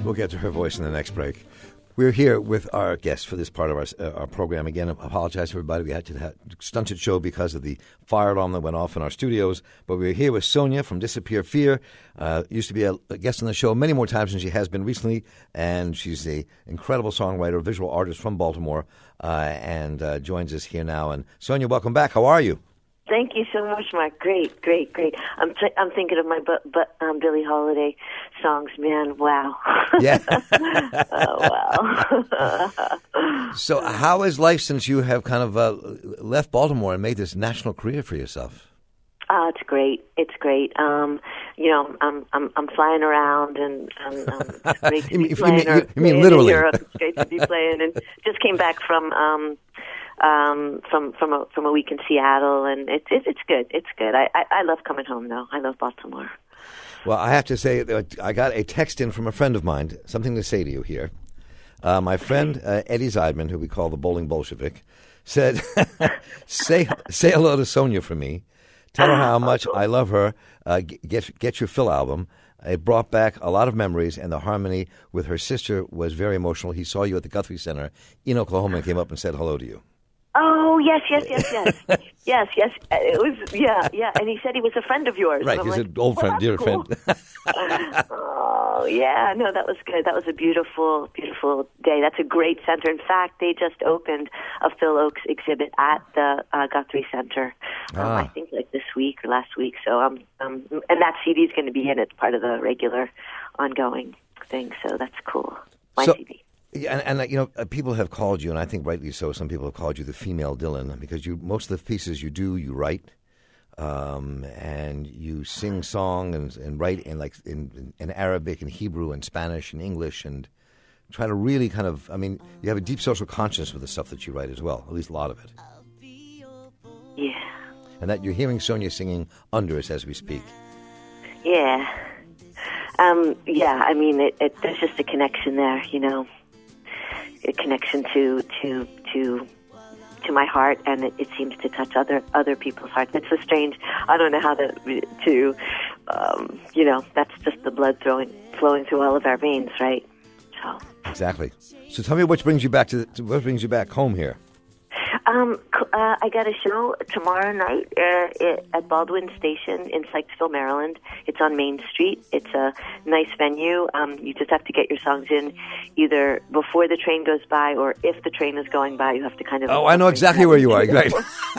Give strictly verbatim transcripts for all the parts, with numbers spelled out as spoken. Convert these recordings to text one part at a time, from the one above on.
We'll get to her voice in the next break. We're here with our guest for this part of our uh, our program. Again, I apologize to everybody. We had to have a stunted show because of the fire alarm that went off in our studios. But we're here with Sonia from Disappear Fear. Uh, used to be a, a guest on the show many more times than she has been recently. And she's an incredible songwriter, visual artist from Baltimore, uh, and uh, joins us here now. And Sonia, welcome back. How are you? Thank you so much, Mark. Great, great, great. I'm t- I'm thinking of my but but um, Billie Holiday songs. Man, wow. Yeah. Oh wow. So, how is life since you have kind of uh, left Baltimore and made this national career for yourself? Uh, it's great. It's great. Um, you know, I'm I'm I'm flying around, and um, um, it's great to you be mean, playing. You mean, you mean in literally? Europe. It's great to be playing, and just came back from. Um, Um, from from a from a week in Seattle, and it's it, it's good. It's good. I, I I love coming home though. I love Baltimore. Well, I have to say that I got a text in from a friend of mine. Something to say to you here. Uh, my friend uh, Eddie Zeidman, who we call the Bowling Bolshevik, said, "Say say hello to Sonia for me. Tell her how much I love her. Uh, get get your Phil album." It brought back a lot of memories, and the harmony with her sister was very emotional. He saw you at the Guthrie Center in Oklahoma and came up and said hello to you. Oh, yes, yes, yes, yes. yes, yes. It was, yeah, yeah. And he said he was a friend of yours. Right, he's like, an old friend, dear cool. friend. Oh, yeah. No, that was good. That was a beautiful, beautiful day. That's a great center. In fact, they just opened a Phil Ochs exhibit at the uh, Guthrie Center, um, ah. I think like this week or last week. So, um, um, and that C D is going to be in it, part of the regular ongoing thing. So that's cool. My so, C D. Yeah, and, and you know, uh, people have called you, and I think rightly so. Some people have called you the female Dylan because you most of the pieces you do, you write, um, and you sing song and, and write in like in, in Arabic and Hebrew and Spanish and English, and try to really kind of. I mean, you have a deep social conscience with the stuff that you write as well. At least a lot of it. Yeah. And that you're hearing Sonia singing under us as we speak. Yeah. Um, yeah. I mean, it, it, there's just a connection there, you know. A connection to to to to my heart, and it, it seems to touch other other people's hearts. It's so strange. I don't know how to to um, you know. That's just the blood flowing flowing through all of our veins, right? So exactly. So tell me, what brings you back to, to what brings you back home here? Um, uh, I got a show tomorrow night uh, at Baldwin Station in Sykesville, Maryland. It's on Main Street. It's a nice venue. Um, you just have to get your songs in either before the train goes by or if the train is going by. You have to kind of... Oh, I know exactly where you are. Right.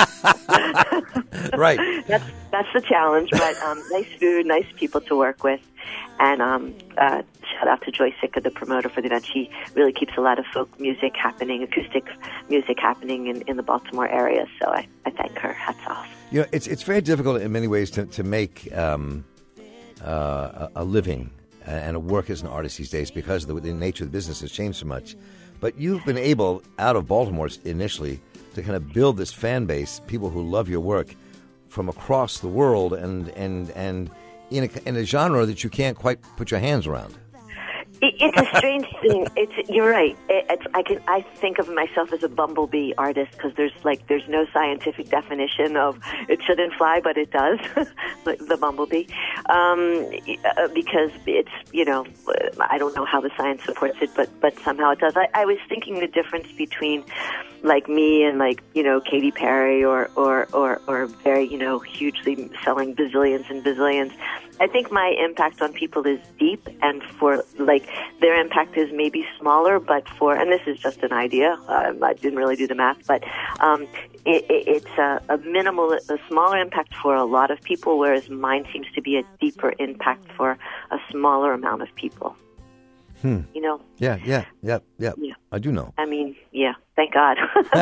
Right. That's, that's the challenge, but um, nice food, nice people to work with. And um, uh, shout out to Joy Sicca, the promoter for the event. She really keeps a lot of folk music happening, acoustic music happening in, in the Baltimore area. So I, I thank her. Hats off. You know, it's it's very difficult in many ways to to make um, uh, a living and a work as an artist these days because the, the nature of the business has changed so much. But you've been able, out of Baltimore initially, to kind of build this fan base, people who love your work from across the world, and and and. In a, in a genre that you can't quite put your hands around. It, it's a strange thing. It's you're right. It, it's, I can I think of myself as a bumblebee artist because there's like there's no scientific definition of it shouldn't fly, but it does. The bumblebee, um, because it's you know I don't know how the science supports it, but but somehow it does. I, I was thinking the difference between like me and like you know Katy Perry or or or or very you know hugely selling bazillions and bazillions. I think my impact on people is deep, and for like their impact is maybe smaller, but for and this is just an idea. Um, I didn't really do the math, but um, it, it, it's a, a minimal, a smaller impact for a lot of people, whereas mine seems to be a deeper impact for a smaller amount of people. Hmm. You know? Yeah, yeah, yeah, yeah. Yeah. I do know. I mean, yeah. Thank God.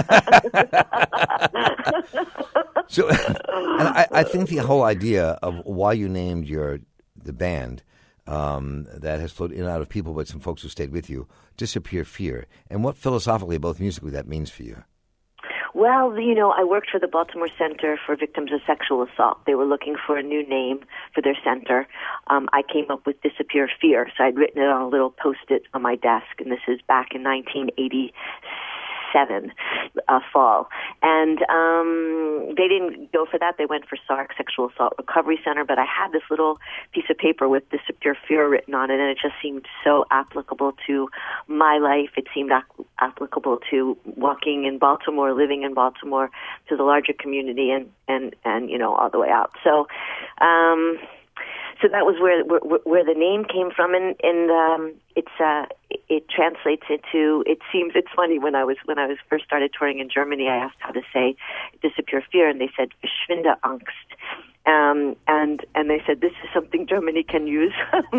So, and I, I think the whole idea of why you named your the band um, that has flowed in and out of people, but some folks who stayed with you, Disappear Fear, and what philosophically, both musically, that means for you. Well, you know, I worked for the Baltimore Center for Victims of Sexual Assault. They were looking for a new name for their center. Um, I came up with Disappear Fear, so I'd written it on a little Post-it on my desk, and this is back in nineteen eighty-six. seven, uh, fall. And um, they didn't go for that. They went for S A R C, Sexual Assault Recovery Center. But I had this little piece of paper with Disappear Fear written on it, and it just seemed so applicable to my life. It seemed ac- applicable to walking in Baltimore, living in Baltimore, to the larger community, and, and, and you know, all the way out. So, um, so that was where where, where the name came from, and, and um, it's uh, it translates into. It seems it's funny when I was when I was first started touring in Germany. I asked how to say "disappear fear," and they said "verschwinde Angst," um, and and they said this is something Germany can use.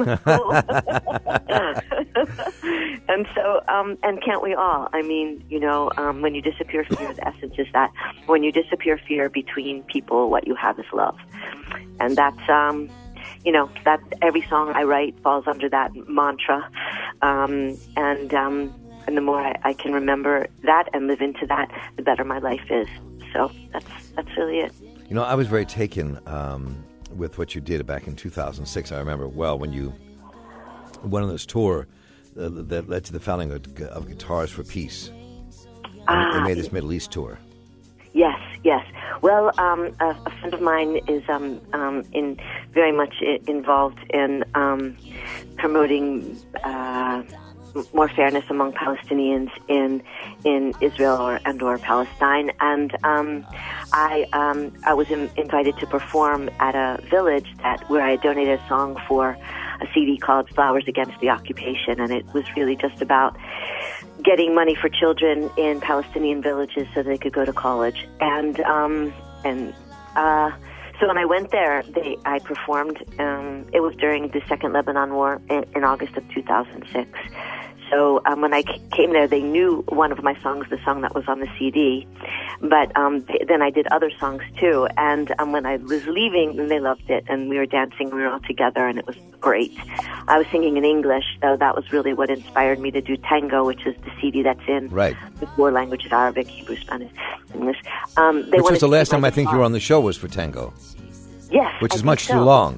And so, um, and can't we all? I mean, you know, um, when you disappear fear, the essence is that when you disappear fear between people, what you have is love, and that's. Um, You know, that every song I write falls under that mantra, um, and um, and the more I, I can remember that and live into that, the better my life is. So that's that's really it. You know, I was very taken um, with what you did back in two thousand six. I remember well when you went on this tour uh, that led to the founding of, of Guitars for Peace. And Ah, they made this Middle East tour. Yes, yes. Well, um, a, a friend of mine is um, um, in very much I- involved in um, promoting uh, more fairness among Palestinians in in Israel or and or Palestine, and um, I um, I was in, invited to perform at a village that where I donated a song for a C D called "Flowers Against the Occupation," and it was really just about getting money for children in Palestinian villages so they could go to college. And um, and uh, so when I went there, they I performed. Um, it was during the Second Lebanon War in, in August of two thousand six. So um, when I came there, they knew one of my songs, the song that was on the C D. But um, th- then I did other songs too. And um, when I was leaving, they loved it, and we were dancing. We were all together, and it was great. I was singing in English, so that was really what inspired me to do Tango, which is the C D that's in Right. the four languages: Arabic, Hebrew, Spanish, English. Um, they Which was wanted the to last keep time my I think you guitar. were on the show was for Tango, Yes, which I is think much so. too long.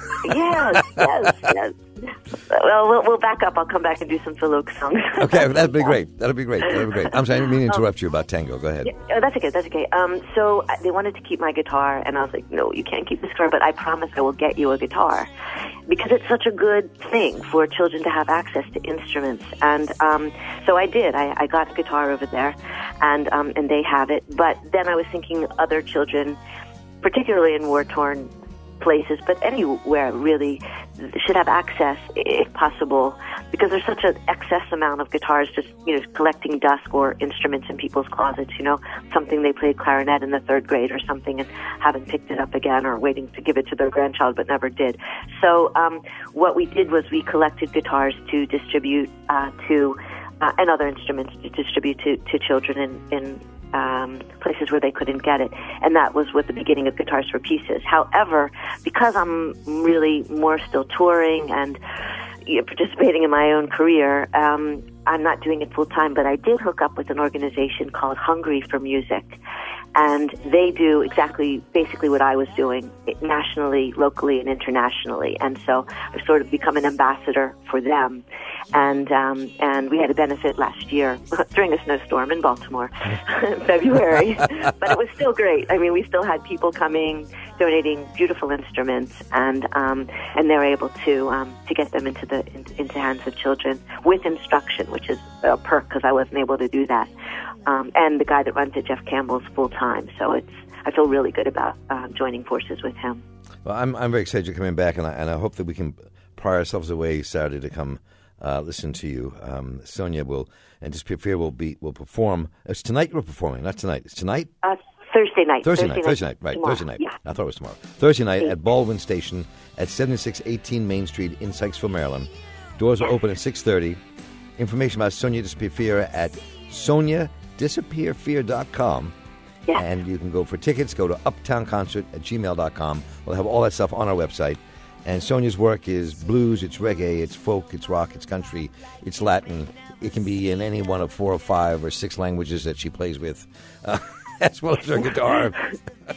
Yes, yes, yes. Well, well, we'll back up. I'll come back and do some Philok songs. Okay, that'd be great. That'd be great. That'd be great. I'm sorry, I didn't mean to interrupt you about Tango. Go ahead. Yeah, oh, that's okay. That's okay. Um, so uh, they wanted to keep my guitar, and I was like, "No, you can't keep this guitar, but I promise I will get you a guitar," because it's such a good thing for children to have access to instruments. And um, so I did. I, I got a guitar over there, and um, and they have it. But then I was thinking other children, particularly in war-torn places, but anywhere really, should have access if possible, because there's such an excess amount of guitars just, you know, collecting dust or instruments in people's closets, you know, something they played clarinet in the third grade or something and haven't picked it up again, or waiting to give it to their grandchild but never did. So um, what we did was we collected guitars to distribute uh, to, uh, and other instruments to distribute to, to children in, in Um, places where they couldn't get it. And that was what the beginning of Guitars for Peace is. However, because I'm really more still touring and you know, participating in my own career, um, I'm not doing it full time, but I did hook up with an organization called Hungry for Music. And they do exactly, basically what I was doing nationally, locally, and internationally. And so I've sort of become an ambassador for them. And um, and we had a benefit last year during a snowstorm in Baltimore in February. But it was still great. I mean, we still had people coming, donating beautiful instruments, and um, and they were able to um, to get them into the in, into hands of children with instruction, which is a perk because I wasn't able to do that. Um, and the guy that runs it, Jeff Campbell, is full time, so it's I feel really good about uh, joining forces with him. Well, I'm I'm very excited you're coming back, and I, and I hope that we can pry ourselves away Saturday to come uh, listen to you. Um, Sonia will and Disappear Fear will be will perform. It's tonight you're performing, not tonight. It's tonight. Uh, Thursday night. Thursday, Thursday night. Thursday night. Right. Tomorrow. Thursday night. Yeah. I thought it was tomorrow. Thursday night at Baldwin Station at seventy-six eighteen Main Street in Sykesville, Maryland. Doors are open at six thirty. Information about Sonia Disappear Fear at sonia disappear fear dot com. Yeah. And you can go for tickets, go to uptown concert at gmail dot com. We'll have all that stuff on our website. And Sonia's work is blues, it's reggae, it's folk, it's rock, it's country, it's Latin. It can be in any one of four or five or six languages that she plays with, uh, as well as her guitar.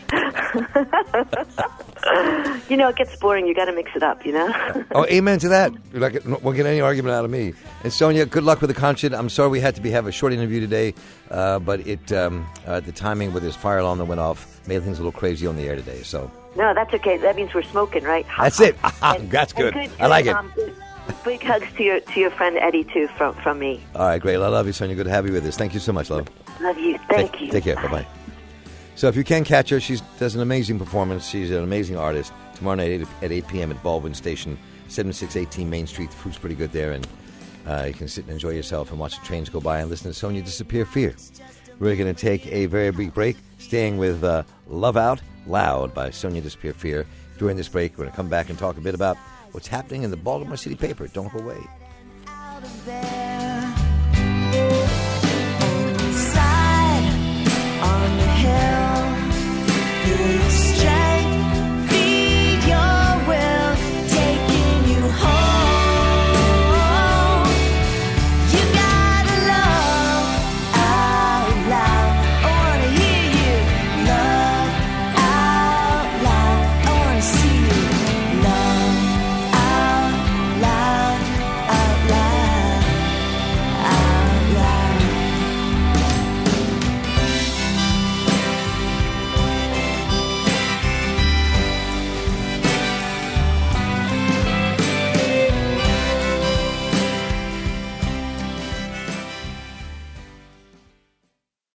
You know, it gets boring. You got to mix it up, you know? Oh, amen to that. You're not get- won't get any argument out of me. And Sonia, good luck with the concert. I'm sorry we had to be have a short interview today, uh, but it um, uh, the timing with this fire alarm that went off made things a little crazy on the air today. So No, that's okay. That means we're smoking, right? that's it. And- That's good. and I like it. Um, big, big hugs to your to your friend Eddie, too, from, from me. All right, great. I love you, Sonia. Good to have you with us. Thank you so much, love. Love you. Thank take, you. Take care. Bye-bye. So if you can catch her, she does an amazing performance. She's an amazing artist. Tomorrow night at eight p.m. at Baldwin Station, seventy-six eighteen Main Street. The food's pretty good there, and uh, you can sit and enjoy yourself and watch the trains go by and listen to Sonia Disappear Fear. We're going to take a very brief break, staying with uh, Love Out Loud by Sonia Disappear Fear. During this break, we're going to come back and talk a bit about what's happening in the Baltimore City paper. Don't go away.